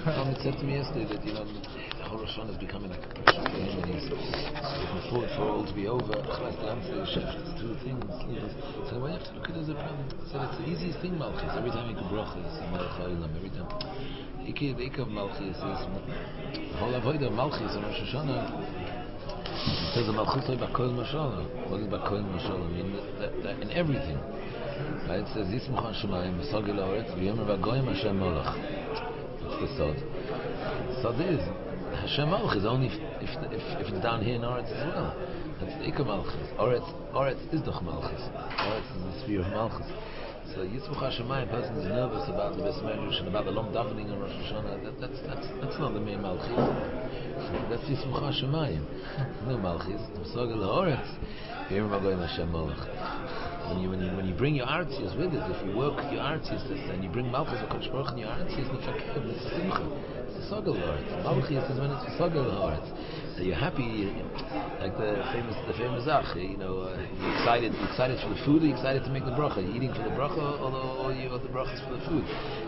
Talmud said to me yesterday that, the whole Rosh Hashanah is becoming like a pressure for him, and he's looking forward for it all to be over. It's two things. So we have to look at it as a problem. So it's the easiest thing, Malchus. Every time you can bracha, it's a Melech HaOlam. Every time. The Ikka of Malchus is the whole avodah of Malchus in Rosh Hashanah. It says the Malchus like Bakol Mashallah. What is Bakol Mashallah? I mean, that in everything. Right? It says Yismuch HaShemayim, V'sogil Ha'aretz, V'yomer V'goyim Hashem Molech. That's the Sod. Sod is Hashem Molech is only if it's down here in Aretz as well. That's the Ikka Malchus. Aretz is Doch Malchus. Aretz is the sphere of Malchus. So Yismuch HaShemayim, person is nervous about the Beis Medrash and about the long davening in Rosh Hashanah. That's not the main Malchus. That's Yismuch HaShemayim. No Malchus. V'sogil Ha'aretz, V'yomer V'goyim Hashem Molech. When you bring your artias with it, if you work your artias and you bring Malchus or Kodesh Baruch in your artias, it's simcha. It's a sogel haaretz. Malchus is when it's a sogel haaretz. So you're happy, like the famous Zach. You're excited for the food. Or you're excited to make the bracha. You're eating for the bracha, or the bracha is for the food.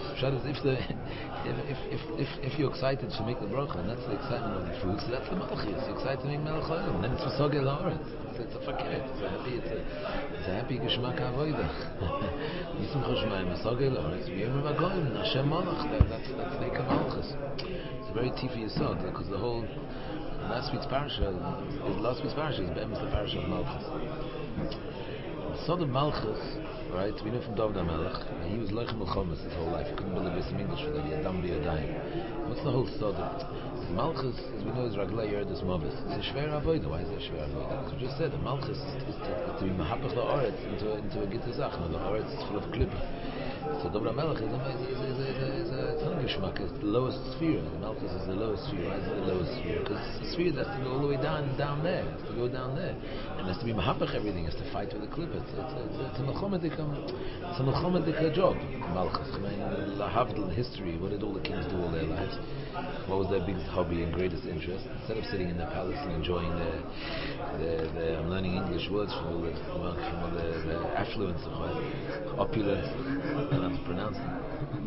If you're excited to make the bracha, and that's the excitement of the food, so that's the Malchus. You're excited to make Melech HaOlam, and then it's for sogel haaretz. It's a fakir. It's a happy Geschmack Avodah. Yismuch HaShemayim, V'sogil Ha'aretz, V'yomer V'goyim Hashem Molech. That's the Ikka Malchus. It's a very tifi yesod, because the whole last week's parasha is Be'emes the parasha of Malchus. The Sod of Malchus, right? We know from David HaMelech, he was Leichem Milchomas his whole life. He couldn't believe this in English for that. He had Dam B'yadayim. What's the whole Sod of it? Malchus, as we know, is Raglei Yerdus Movis. It's a Shver Avodah. Why is it a Shver Avodah? As we just said, the Malchus is to be Mahapach La'aretz into a Gitta Zach. Now the Aretz is full of Klippa. So David HaMelech is a Tanagishmak. It's the lowest sphere. The Malchus is the lowest sphere. Why is it the lowest sphere? Because the sphere has to go all the way down there. It has to go down there. And it has to be Mahapach everything. It has to fight with the Klippa. It's a Melchomedika job. Malchus. I mean, Lahavdil history. What did all the kings do all their lives? What was their biggest hobby and greatest interest? Instead of sitting in their palace and enjoying their I'm learning English words from all the affluence of opulence, I don't know how to pronounce them.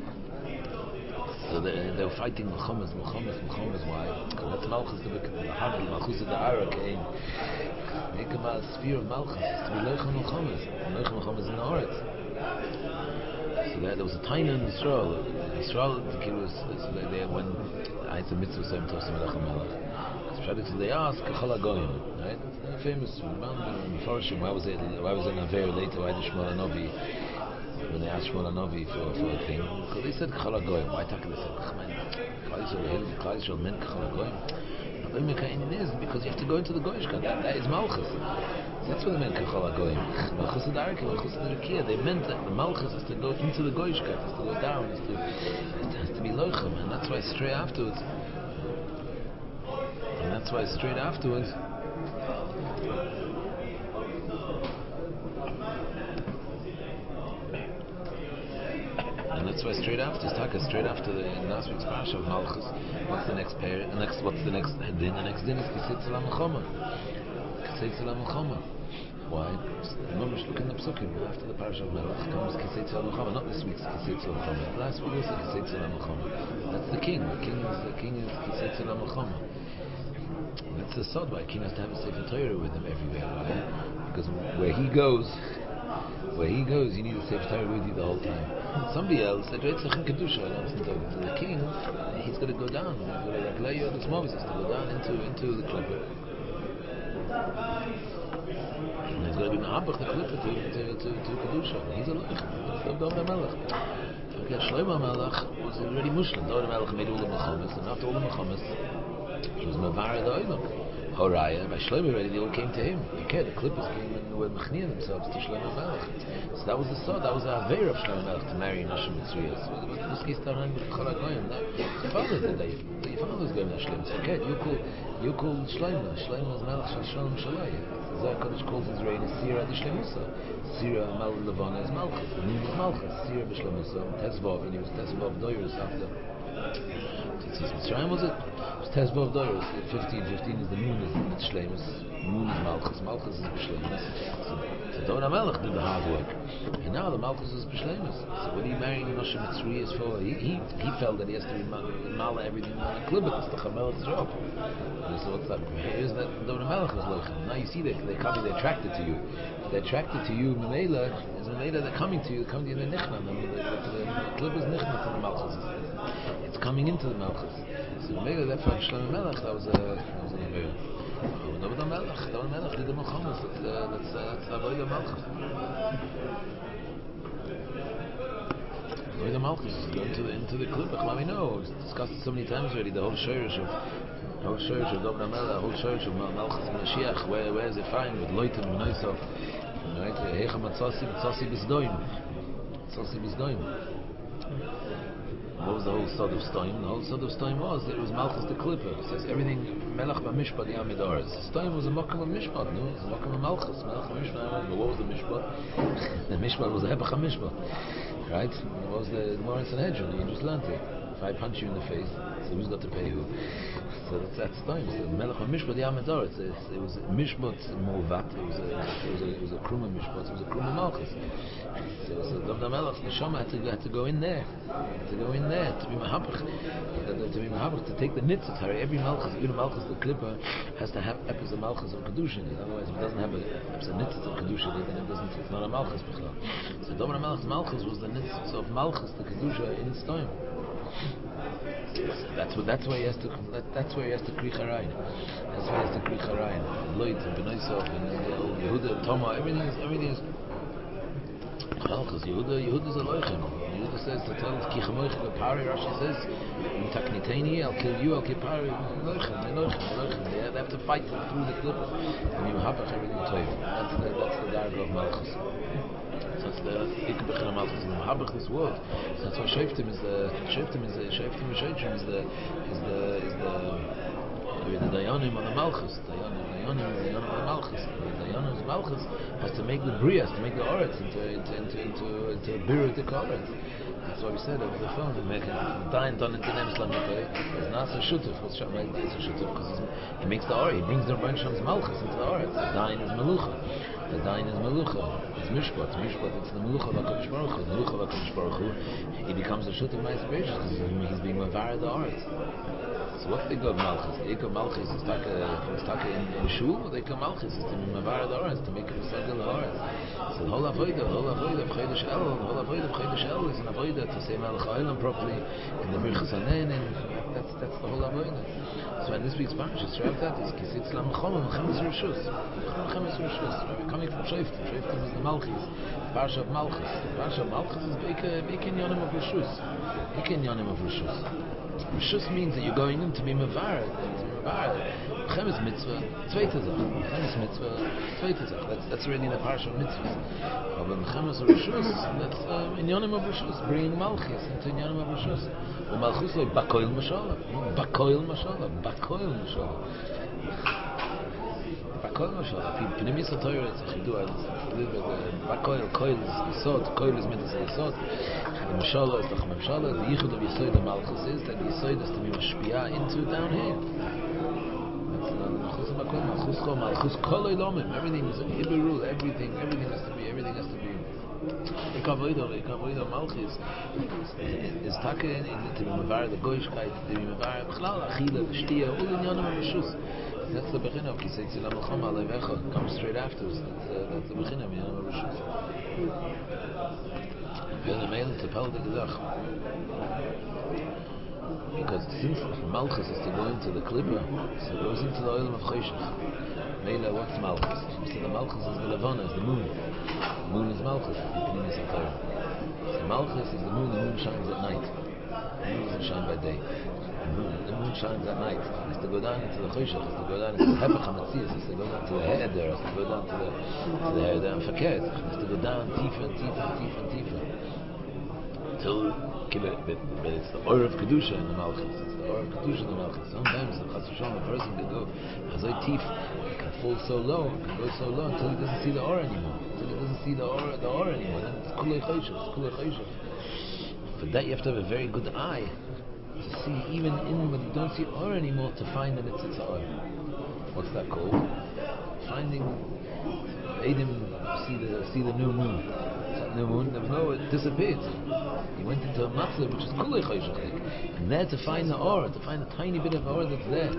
So they were fighting Milchomas. Why? Because that's Malchus, the Havdil, Malchus the Ara came. Make a sphere of Malchus to be Leichem Milchomas. Leichem Milchomas in the Aretz. So there was a tiny in Israel. The kid was when I had a mitzvah saying to Melech HaMelech. So they asked Chol HaGoyim, right? It's famous. Why was it in Avera later? Why did Shmuel HaNovi, when they asked Shmuel HaNovi for a thing? Because they said Chol HaGoyim. Why they said Klal Yisrael meant Chol HaGoyim? Is because you have to go into the Goyishka. That is Malchus. That's what they meant Chol HaGoyim. Malchus and Arik, Malchus and Rekia. They meant that the Malchus has to go into the Goyishka. It has to go down. It has to be Loichem. And that's why straight afterwards. Straight after the last week's parasha of Malchus, what's the next pair? What's the next din? The next din is Kiseitz L'Milchama. Why? Remember, look in the Psukim after the parasha of Melech comes Kiseitz L'Milchama. Not this week's Kiseitz L'Milchama. Last week also Kiseitz L'Milchama. That's the king. The king is Kiseitz L'Milchama. That's the sod why a king has to have a Sefer Torah with him everywhere. Right? Because where he goes, you need a Sefer Torah with you the whole time. Somebody else, the king, he's going to go down. This Moses has to go down into the Klippa. And he's going to be Mahabach the Klippa to Kedusha. He's a Leich. David HaMelech. Okay, Shlomo HaMelech was already Muslim. David HaMelech made all the Mechamas, and after all the Mechamas, he was Mavar the Olam. Horaya, by Shlomo already, they all came to him. Okay, the Clippers came and were mechnia themselves to Shlomo Melech. So that was the sod, that was the aver of Shlomo Melech to marry Nashim Mitzrayos. This case started with Chol HaGoyim. Your father did that. Your father was going to Shlomo. Okay, you call Shlomo. Shlomo is Melech Shal Shalom Shalai. Zohar Kodesh calls his reign as Sira de Shlemusa. Sira Mal Levana is Malchus. The name is Malchus. Sira de Shlemusa. Tesvav, and he was Tesvav Doyers after. Mitzrayim was it? It's Tezbov Doros. 15 is the moon is Shleimus. Moon is Malchus. Malchus is B'Shleimus. So David HaMelech did the hard work. And now the Malchus is B'Shleimus. So what are you marrying Moshe Mitzrayim for? He felt that he has to be Mala everything on a klibba. It's the Chamelech's job. So what's that? Here's that David HaMelech was Loichem. Now you see they're attracted to you. They're attracted to you, Mamela, is Mamela, they're coming to you in the Nichna. The klibba is Nichna to the Malchus. It's coming into the Malchus. So Mamela, therefore, Shlomo Melech, that was an Avera. David HaMelech did the Melchamos. Let's avoid the Malchus. Avoid the Malchus is going into the Klippach. Let me know. We've discussed it so many times already. The whole Shirish of David HaMelech, the whole Shirish of Malchus and Mashiach. Where is it fine with Loitim and Noisav? Right? Hecha Matzasi B'Zdoim. What was the whole sod of Stoim? The whole sod of Stoim was that it was Malchus the Klipper. It says everything Melech B'Mishpat Yamid Oretz. Stoim was a Mokum of Mishpat, no? It was a Mokum of Malchus. Melech B'Mishpat. But what was the Mishpat? The Mishpat was the Hebach HaMishpat. Right? What was the Gemara in Sanhedrin? You just learned it. If I punch you in the face, so who's got to pay who? So that's Stoim. So Melech B'Mishpat Yamid Oretz. It was Mishpat Movat. It was a Kruma Mishpat. It was a Kruma Malchus. So David HaMelech's neshama had to go in there, to be mahabach, to take the nitzah. Every malchus, even malchus the klipper, has to have epis of malchus of kedushin. Otherwise, if it doesn't have epis of nitzah of kedushin, then it's not a malchus b'chlal. So David HaMelech's malchus was the nitzah of malchus the kedusha in its time. That's where he has to kri charayin. That's where he has to kri charayin. Loit and Benoisov and Yehuda, Toma, everything is. Malchus, Yehuda is a loichem. Yehuda says to tell Ki Chamoich Pari. Rashi says, "Takniteni, I'll kill you. I'll kill Pari." Loichem. They have to fight through the clip, and you have everything to you. That's the darga of Malchus. So that's the Ikbech of Malchus. You have this word. So that's why Shoftim is the Dayanim on the Malchus. Dayanim on the Malchus. The Dayanim of Malchus has to make the Bria, has to make the Oretz into a Birutik Oretz. That's why we said over the phone, make a Dayan done into Nem Islamite. It's not a Shutuf. What's Shammai is a Shutuf? Because he makes the Oretz. He brings the Rebbein Sham's Malchus into the Oretz. The Dayan is Melucha. It's Mishpat. It's the Melucha of HaKadosh Baruch Hu. The Melucha of HaKadosh Baruch Hu. He becomes a Shutuf Ma'is Beishas because he's being Mavar the Oretz. So what's the Ikar Malchus? The Ikar Malchus is taka in Shul, or the Ikar Malchus is to be Mavar the Oretz, to make it a Segel the Oretz. So the whole Avodah of Chedesh El is an Avodah to say Melech HaOlam properly, in the Birchas Hanen, and that's the whole Avodah. So in this week's Parsha, Shrav that is Kisitz Lamachom, Mechemes Rishus. We're coming from Shoftim. Shoftim is the Malchus, Parsha of Malchus. Parsha of Malchus is Bekin Yonim of Rishus. Rishus means that you're going in to be Mavar. Chemes Mitzvah, Zweite Zach. That's already in the Parsha of Mitzvahs. But Chemes Rishus, that's in Yonim of Rishus, bringing Malchus into Yonim of Rishus. But Malchus like Bakoil Mashallah. Bakoil Mashallah. Pnimis HaTorah is a chidua. Bakoil is Yisod. Koil is Midas Yisod. The Mashallah is the Mashallah. The Yichud of Yisod of Malchus is that Yisod is to be Mashpia into down here. That's Malchus Bakoil. Malchus Kol Olamim. Everything is a Hebrew rule. Everything has to be. Ikavoida Malchus is taka to be Mavar the Goyishkeit, to be Mavar B'chlal Achila, Shtia, all in Yonim HaRishus. That's the beginning of Kisei Tzilam L'chom Alevecha. Comes straight afterwards. That's the beginning of Yonim HaRishus. V'yel Meil Tepel de Gedach. Because since Malchus is to go into the Klippa, so it goes into the Olam of Cheshach. Meila, what's Malchus? So the Malchus is the Levana, is the moon. The moon is Malchus. So Malchus is the moon shines at night. The moon doesn't shine by day. The moon shines at night. It's to go down into the Cheshach, it's to go down into the Hepech HaMatzias, it's to go down to the He'eder, it's to go down to the He'eder and Fakir. It's to go down deeper. Till but it's the Or of Kedusha in the Malchus. Sometimes a person can go Chazoi Tif, can fall so low until he doesn't see the Or anymore. Then it's Kulei Choshev. For that you have to have a very good eye to see even in when you don't see or anymore to find that it's a or. What's that called? Finding Adam see the new moon. That new moon, it disappeared. He went into a matzah which is kulei choshech, and there to find the or, to find a tiny bit of or that's there.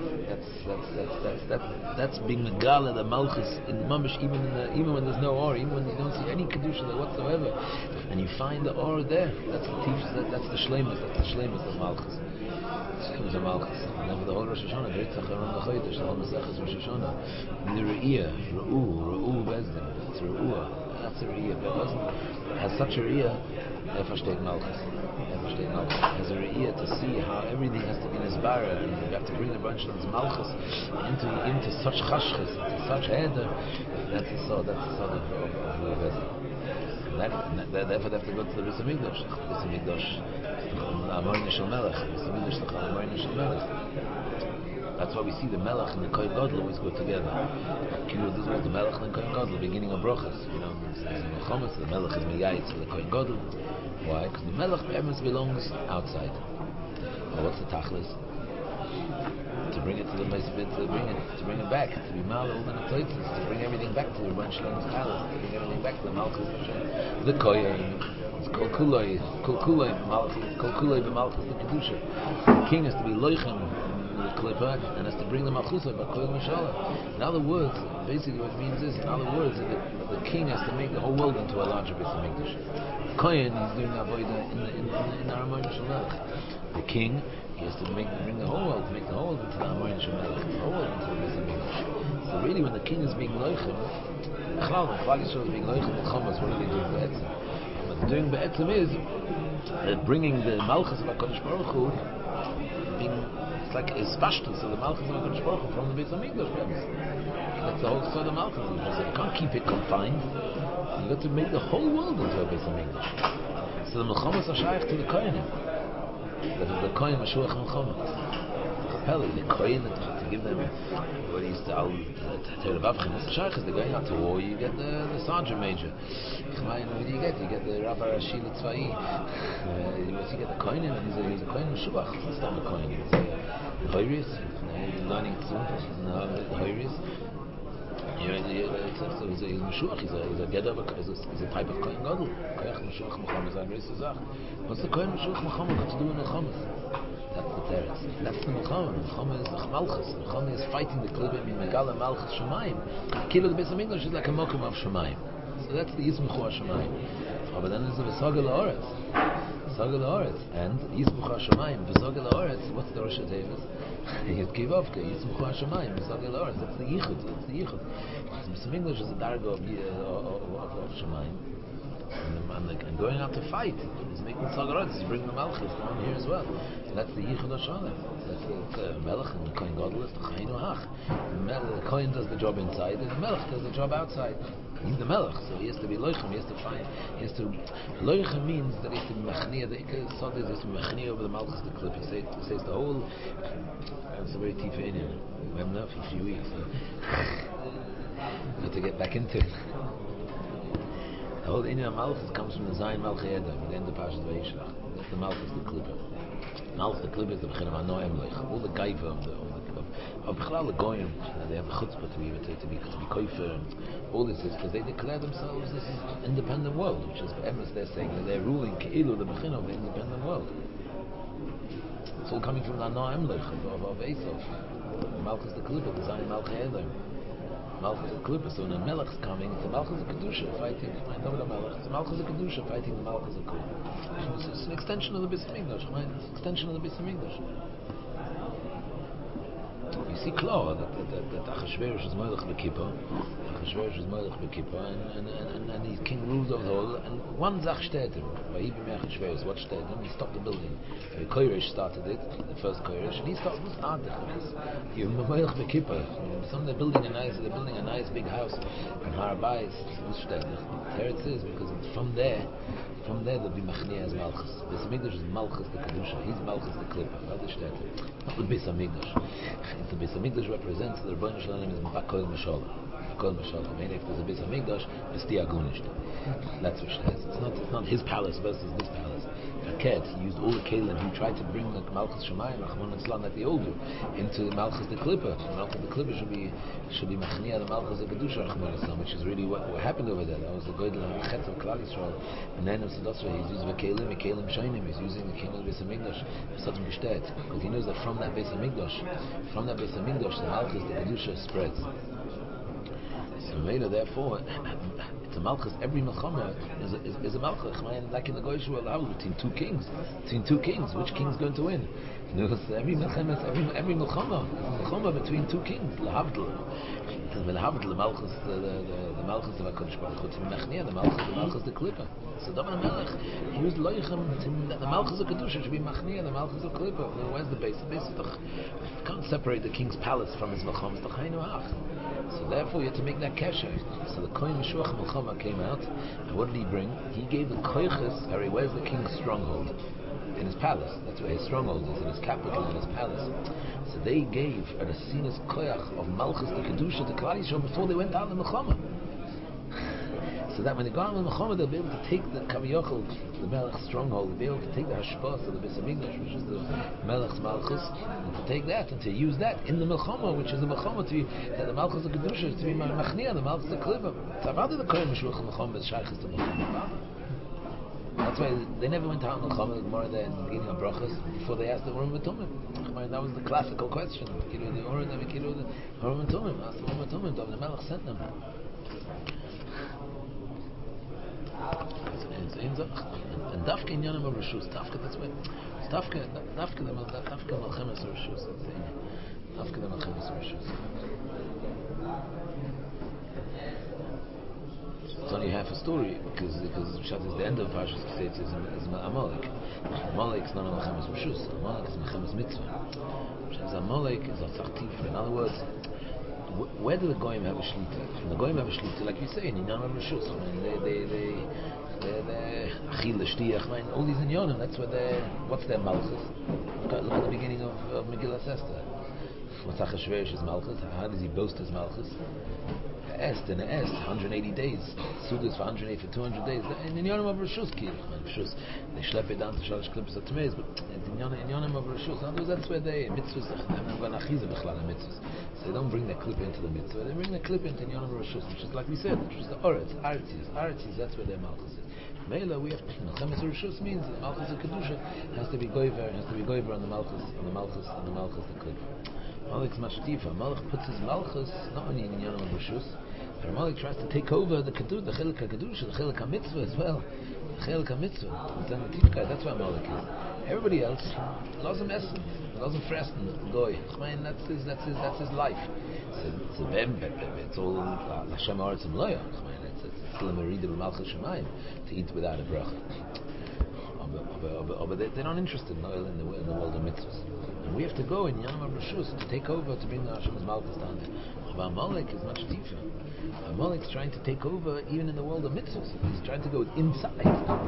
That's being megala the malchus in mamish, even when there's no or, even when you don't see any kedusha there whatsoever, and you find the or there. That's the teaches. That's the shleimus. That's the shleimus of malchus. Shleimus of malchus. Never the whole Rosh Hashanah. Great Zacharon the Chodesh. The whole Maseches Rosh Hashanah. The re'iyah, Ru'u bezdin. It's re'uah. That's a re'iyah. But it doesn't has such a re'iyah. Versteht malchus. As a re'iyah to see how everything has to be nisbara. You have to bring the bunch of malchus into such chashchas, into such heder. That's the sod. That's the sod of bezdin. Therefore, they have to go to the Beis Hamikdash. Beis Hamikdash, Amoyne Shel Melech. Beis Hamikdash, Amoyne Shel Melech. That's why we see the Melech and the Kohen Gadol always go together. This was the Melech and the Kohen Gadol, the beginning of brachas. You know, in Chometz, the Melech is miyayitz for the Kohen Gadol. Why? Because the Melech be'emes belongs outside. Well, what's the tachlis? To bring it to the Beis Hamikdash, to bring it back, to be mal all the tzotzes, to bring everything back to the Rebbeinu Shalom's palace, to bring everything back to the Malchus, the Kohen. It's kol kuloi Malchus, kol kuloi b'Malchus the kedusha. The king has to be loichem the klipa and has to bring the Malchus by koil mishala. In other words, basically what it means is, the king has to make the whole world into a larger Beis Hamikdash. Kohen is doing avodah in Aramon Shalach. The king, he has to bring the whole world, make the whole world into the Amoyin Shemelech, the whole world into the Beis Hamikdash. So really, when the king is being loichem, Klal Yisrael is being loichem the Chomas, what are they doing be'etzem? What they're doing be'etzem is bringing the Malchus of HaKadosh Baruch Hu, it's like a spashtus of the Malchus of HaKadosh Baruch Hu from the Beis Hamikdash. That's the whole sort of Malchus. You can't keep it confined. You got to make the whole world into a Beis Hamikdash. So the Melchamos are shaykh to the Kohenim. The Kohen Mashuach Melchama. The Kohen to give them what he used to tell the Bavchin. It's Shaykhs, they're going out to war, you get the sergeant major. What do you get? You get the Rabbi Rashi Litzvai. You get the Kohen, and he's a Kohen Mashuach. He's not a Kohen, he's a Hoyris. He's learning soon. The Hoyris. He's a Mashuach, he's a Gedder, he's a type of Kohen Gadol. Kohen Mashuach Melchama is a great Zach. What's the Kohen Mashuach Melchama got to do in Melchamas? That's the teretz. That's the Melchama. Melchama is the Malchus. Melchama is fighting the Klibim in Megala Malchus Shemayim. Kilo the Beis Hamikdash is like a Mokum of Shemayim. So that's the Yismuchu HaShemayim. But then there's the V'sogel Ha'oretz. V'sogel Ha'oretz. And Yismuchu HaShemayim. V'sogel Ha'oretz. What's the Rosh Hashanah? Yismukhu Yismuchu HaShemayim. V'sogel Ha'oretz. That's the Yichud. That's the Yichud. The Beis Hamikdash is a darga of Shemayim. And going out to fight is making tzagarat, is bringing the malchus down here as well. So that's the yichud hashanah. That's the melech and the kohen gadol is the chayinu hach. The kohen does the job inside, and the melech does the job outside. He's the melech, so he has to be loichem. He has to find. He has to loichem means that he has to be machnia. The ikar sod is to be machnia over the malchus the clip. He says the whole. It's a very deep in him. We haven't known for a few weeks. But to get back into it. The whole Inyan Malchus comes from the Zayin Malchei Edom, the end of Parashat Vayishlach. That's the Malchus, the Klippa. Malchus, the Klippa is the B'chin of Anoim Lech. All the Gaiva of B'chlal, the Goyim, they have a chutzpah to be koifer, and all this is because they declare themselves this independent world, which is Emes, they're saying that they're ruling Ke'ilu, the B'chin of the independent world. It's all coming from the Anoim Lech of Esav. Malchus, the Klippa, the Zayin Malchei Edom. Malchus the Klippa, so when a Melech is coming, it's a Malchus the Kedusha fighting. I know the Melech. It's a Malchus the Kedusha fighting the Malchus the Klippa. It's an extension of the Beis Hamikdash. It's an extension of the Beis Hamikdash. You see clear that Achashverosh is Melech b'Kippur. Achashverosh is Melech b'Kippur, and the king rules over the whole. And one Zach steht him. By Ibn Achashverosh, what steht him? He stopped the building. Koirish started it, the first Koirish, and he started it because he was Melech b'Kippur. They're building a nice big house in Har Bayis. Teretz is because it's from there there'll be Machnia as Malchus. Beis Hamikdash is Malchus the Kedusha. He's Malchus the Klippa. Not the Beis Hamikdash. The Beis Hamikdash represents the Rebbeinu Shalom is Bakoil Mashallah. Kol Mashal. Maybe if there's a Beis Hamikdash, it's the Agunish. That's what she says. It's not his palace versus this palace. Faket, he used all the kelim. He tried to bring the Malchus Shemayim, Rachmana Litzlan, like the old into Malchus the Klippa. Malchus the Klippa should be Machnia the Malchus the Kedusha Rachmana Litzlan, which is really what happened over there. That was the Godel Chet of Klal Yisrael. And then of Sadosra, he's using the kelim Shainim. He's using the kelim of Beis Hamikdash. Such a Geshtet, because he knows that from that Beis Hamikdash, the Malchus the Kedusha spreads. So later, therefore, it's a malchus. Every milchama is a malchus. Like in the Goyish world, between two kings. Which king's going to win? Every milchama is every milchama between two kings. Lahavdil, the malchus, the malchus of Hakadosh Baruch Hu. The malchus the Klippa. So David Melech, he used loyichem. The malchus of Kedusha should be machnia. The malchus of Klippa. Where's the base? The base is can't separate the king's palace from his milchama. It's the chaynu hach. So therefore, you have to make that kesher. So the Kohen Meshuach Milchama came out, and what did he bring? He gave the koiches. Where's the king's stronghold? In his palace. That's where his stronghold is, in his capital, in his palace. So they gave a Rasinas koyach of Malchus the Kedusha to Klal Yisrael before they went out in the Milchama. So that when they go out in the Milchama, they'll be able to take the Kaviyachal, the Melech's stronghold, they'll be able to take the Hashpas of the Beis Hamikdash, which is the Melech's Malchus, and to take that and to use that in the Milchama, which is the Milchama to be the Malchus of Kedusha, to be Machnia, the Malchus of Klippa. So how did the Kohen Meshuach Milchama is Shaychus to Milchama? That's why they never went out in Milchama, the Gemara there in the beginning of Brachas, before they asked the Urim V'Tumim. That was the classical question. The Urim V'Tumim, asked the Urim V'Tumim, the Melech sent them. And Dafka in Yonim of Rishus, Dafka, that's why Dafka the Malchemes of Rishus, Dafka the Malchemes of Rishus. It's only half a story because Pshat is the end of Parshas Kiseitz is Amalek. Amalek is not a Malchemes of Rishus. Amalek is Malchemes Mitzvah. Pshat Amalek is a Tzachtif. In other words, where do the Goyim have a Shlita? When the Goyim have a Shlita, like you say, in Yonim of Rishus, they Achil, Shtiach, all these in Yonim, that's where what's their Malchus? Look at the beginning of Megillas Esther. What's Achashverosh's Malchus? How does he boast his Malchus? Est, 180 days. Sudas for 180 for 200 days. In Yonim of Rishus, they schlep it down to Shalosh Klippos of Tmeis, but in Yonim of Rishus, that's where they mitzvahs. I'm going to achize b'chlal mitzvahs. So they don't bring their clip into the mitzvah. They bring their clip into Yonim of Rishus, which is like we said, which is the Oretz, Artzis. That's where their Malchus is. Meila, we have Malchemes Rishus means that the Malchus of Kedusha has to be goiver on the Malchus, the clip. Malek is much deeper. Malek puts his Malchus not only in Yonim of Rishus, but Malek tries to take over the Kedusha, the Chelik HaKedusha, the Chelik HaMitzvah as well. The Chelik HaMitzvah. That's why Malek is. Everybody else, doesn't essen, doesn't fressen, goy. That's his life. It's all Hashem Aretz Mloya. It's still a merida b'malchus Shemayim to eat without a bracha. But they're not interested in the world of mitzvahs. And we have to go in Yonim of Rishus to take over to bring the Hashem's Malchus down there. But Amalek is much deeper. Amalek is trying to take over even in the world of mitzvahs. He's trying to go inside.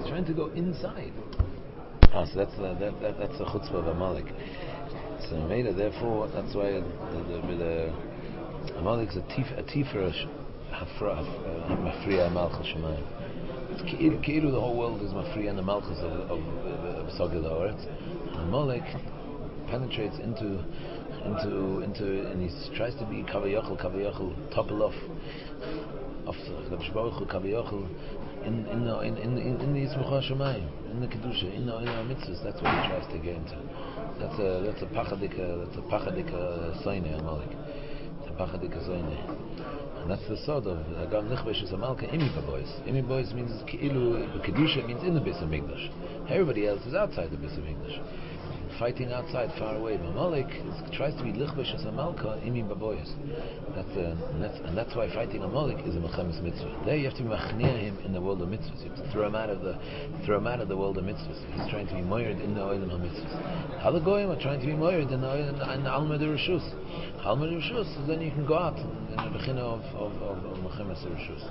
So that's the chutzpah of Amalek. So Meida, therefore, that's why the Amalek is a tifer mafriya malchus shemayim. Keilu the whole world is mafriya and the malchus of Sogil Haaretz. Amalek penetrates into, and he tries to be kavayachal, topple off of the Baruch Hu kavayachal in the Yismucha Shemayim, in the Kedusha, in our mitzvahs. That's what he tries to get into. That's a pachadika soine Amalek. It's a pachadika soine. And that's the sort of Agam Nichbesh is a Malka Imi Babois. Imi Babois means Ki'ilu, Kedusha means in the Beis Hamikdash. Everybody else is outside the Beis Hamikdash. Fighting outside, far away. Amalek tries to be Lichbesh as a Malka Imi Babois. That's why fighting Amalek is a Melchemes Mitzvah. There you have to be machnia him in the world of mitzvahs. You have to throw him out of the world of mitzvahs. He's trying to be moired in the oil of mitzvahs. How the goyim are trying to be moired in the Alma de Rishus. Alma de Rishus, so then you can go out in the bechina of Melchemes Rishus.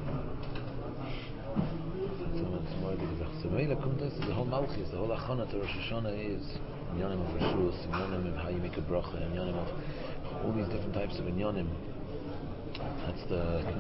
So the whole Malchus, the whole Achana to Rosh Hashanah is Inyanim of Rishus, Inyanim of how you make a bracha, Inyanim of all these different types of Inyanim That's the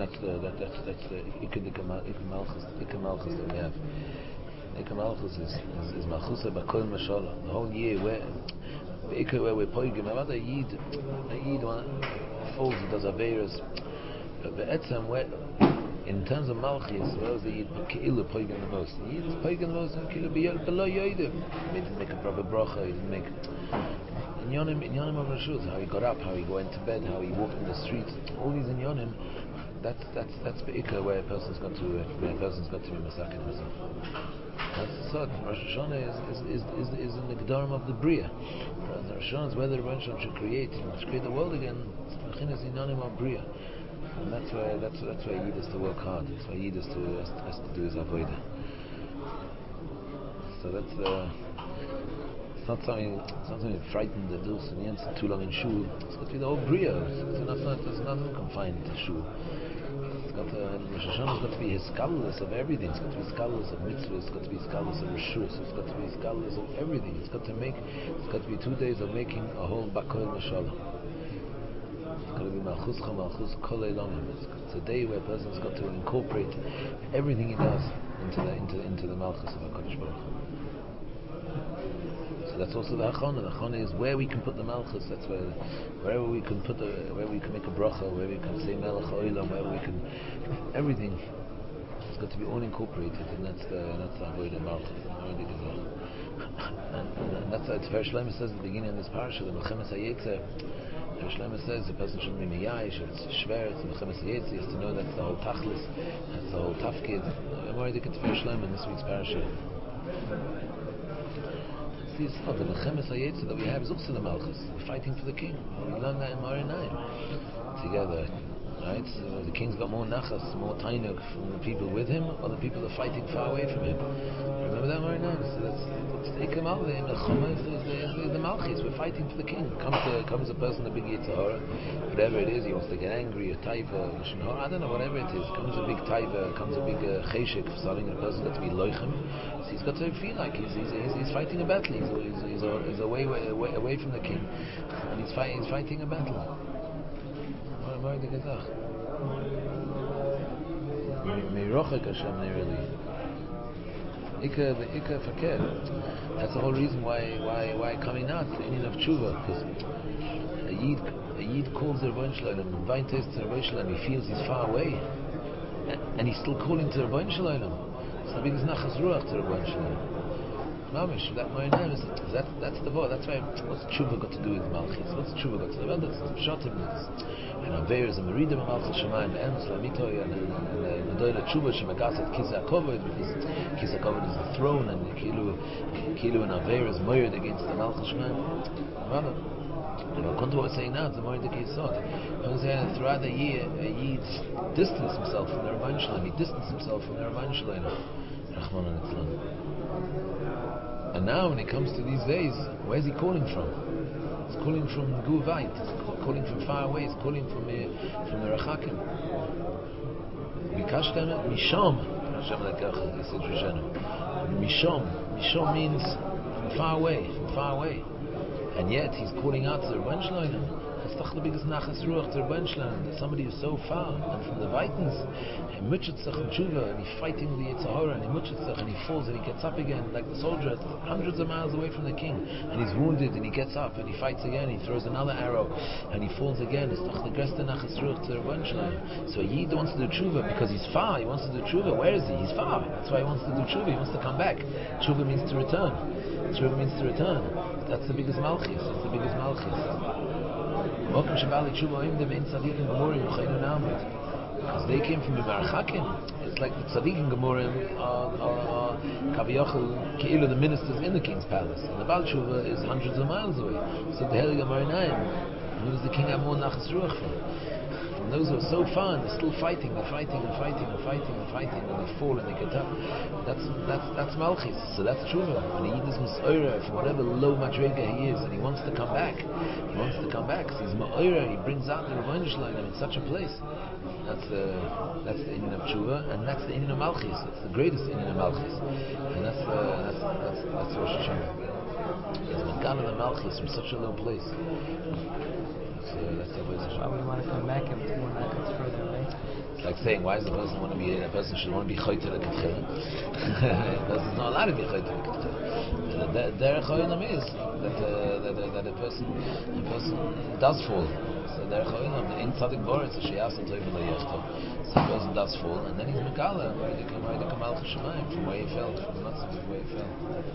Ikka Malchus that we have. Ikka Malchus is Malchusa Bakol Mashallah. The whole year where we're poigim. About a Yid falls, he does Averas. Be'etzem, where in terms of Malchus, where was the Yid Keilu poigim the most? The Yid is poigim the most in Keilu below Yoidim. He didn't make a proper bracha. He didn't make in Yonim of Rashut, how he got up, how he went to bed, how he walked in the streets. All these in Yonim. That's Be'ikah where a person's got to be masakin himself. That's the thought. Rosh Hashanah is in the Gedarim of the Bria. Rosh Hashanah is where the Rebbe should create the world again. It's in Yonim of Bria, and that's why Yid has to work hard. That's why Yid has to do his avodah. So that's it's not something frightened to do. So it's too long in shul. It's got to be the whole Bria. There's nothing confined to shul. Rosh Hashanah's got to be his scholars of everything. It's got to be scholars of mitzvahs. It's got to be scholars of reshus. It's got to be scholars of everything. It's got to be 2 days of making a whole bakol mashallah. It's got to be malchuscha malchus kol elamim. It's a day where a person's got to incorporate everything he does into the malchus of HaKadosh Baruch Hu. That's also the Hachana. The Hachana is where we can put the Malchus. That's wherever we can where we can make a bracha, where we can say Melech Olam, where we can everything. It's got to be all incorporated, and that's the Avodah Malchus. And that's what Tefer Shlomo says at the beginning of this parasha. The Melchemes Hayetzer. Tefer Shlomo says the person shouldn't be miyayish. It's shver. It's Melchemes Hayetzer. He has to know that's the whole tachlis. That's the whole tafkid. I'm already at Tefer Shlomo in this week's parasha. The Melchemes Hayetzer that we have is also the Malchus. We're fighting for the king. We learn that in Marinayim together, right? So the king's got more nachas, more tainuk from the people with him, or the people that are fighting far away from him. Remember that Marinayim? So that's the Ikam is the Malchus. We're fighting for the king. Comes a person, a big Yitzhahara, whatever it is, he wants to get angry, a taiva, I don't know, whatever it is. Comes a big taiva, comes a big cheshik for something, and the person got to be loichem. So he's got to feel like he's fighting a battle. He's away from the king, and he's fighting a battle. That's the whole reason why coming out the Indian of Tshuva, because a Yid calls the Rebbeinu Shalom and invites to the Rebbeinu Shalom. He feels he's far away, and he's still calling to the Rebbeinu Shalom. It's the biggest nachas ruach to the Rebbeinu Shalom. Mamish, that Marinayim is that's the vote. That's why what's Tshuva got to do with Malchus? What's Tshuva got to do? Well, that's Pshatim. And Averis and Meridim and Malchus Shemayim and Emes Lamitoy and the Doyle Tshuva Shemagasat Kisei HaKovod, because Kisei HaKovod is the throne, and Kilu and Averis moired against the Malchus Shemayim. Rather, according to what we're saying now, it's the Moed Kisot. Throughout the year, Yid distanced himself from the Rebbeinu Shalom. He distanced himself from the Rebbeinu Shalom. Rachmana litzlan. And now, when it comes to these days, where's he calling from? He's calling from Guvait. He's calling from far away. He's calling from the Rachakim. Mikashtem Mishom. Mishom means from far away. And yet he's calling out to the Rebbeinu Shalom. That's the biggest nachas ruach to Rebbeinu Shalom. That somebody who's so far, and from the Vitans, he mutchetzach and tshuva, and he's fighting with the Yitzhahara, and he mutchetzach, and he falls, and he gets up again, like the soldier, hundreds of miles away from the king, and he's wounded, and he gets up, and he fights again, he throws another arrow, and he falls again. It's the greatest nachas ruach to Rebbeinu Shalom. So a Yid wants to do tshuva because he's far. He wants to do tshuva. Where is he? He's far. That's why he wants to do tshuva. He wants to come back. Tshuva means to return. That's the biggest malchus. Because they came from the Marachakim. It's like the Tzadikim Gemurim are Kaviyachal Ke'ilu, the ministers in the king's palace, and the Baal Tshuva is hundreds of miles away. So the Helig Marinayim, who does the king have more nachas ruach from? And those who are so far, and they're still fighting, and they fall, and they get up. That's Malchus. So that's Tshuva. When the Yid is M'oira from whatever low madrega he is, and he wants to come back. Because he's M'oira, he brings out the Rebbeinu Shalom in such a place. That's the Inyan of Tshuva, and that's the Inyan of Malchus. It's the greatest Inyan of Malchus, and that's Rosh Hashanah. He's Megan of the Malchus from such a low place. So that's the way. Why would you want to come back if it's more like it's further away? It's like saying, why does the person want to be? A person should want to be choyter the ketchila. The person's not allowed to be choyter the ketchila. The derech ha'olam is that a person does fall. So derech ha'olam in tzadik boris, so she asked him to even leyechto. So the person does fall, and then he's megala. Why did he come out from where he fell, from the matzah of where he fell.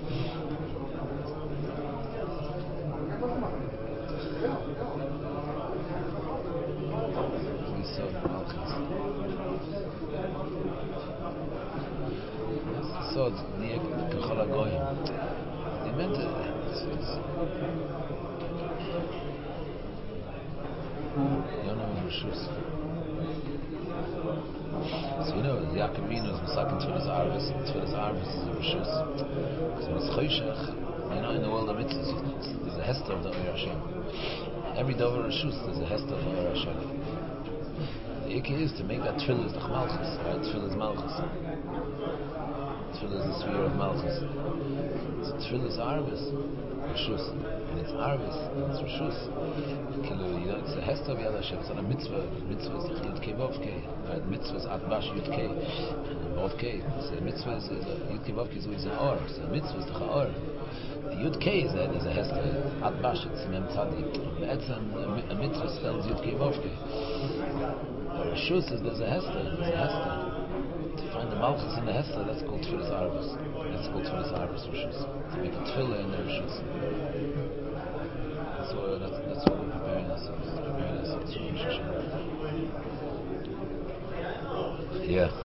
So it's near Kachol HaGoyim. They meant it. Yonah Rishus. So you know, Yaakov Avinu is Masakin Tfilas Arvis. Tfilas Arvis is a Rishus. Because when it's Choshech, you know, in the world of mitzvahs, there's a Hester of the Oyer Hashem. Every Dover Rishus, there's a Hester of the Oyer Hashem. The Ikki is to make that Tfilah is the Malchus, right? Tfilah is Malchus. Tfilah is the sphere of Malchus. So Tfilah is Arvis, Rishus. And it's Arvis, and it's Rishus. You know, it's a Hester of Yad Hashem. It's not a mitzvah. Mitzvah is Yud Kei Vav Kei. Right? Mitzvah is Atbash Yud Kei. And Vav Kei. So a mitzvah is Yud Kei Vav Kei is always an Or. So a mitzvah is the Cha'or. The Yud Kei is a Hester. Atbash, it's Mem Tzadik. A mitzvah spells Yud Kei Vav Kei. Rishus is there's a Hester. To find the Malchus in the Hester, that's called Tfilas Arvis. That's called Tfilas Arvis Rishus. To make a Tfilah in the Rishus. That's what we're preparing ourselves. Preparing ourselves for Rosh Hashanah. Yeah.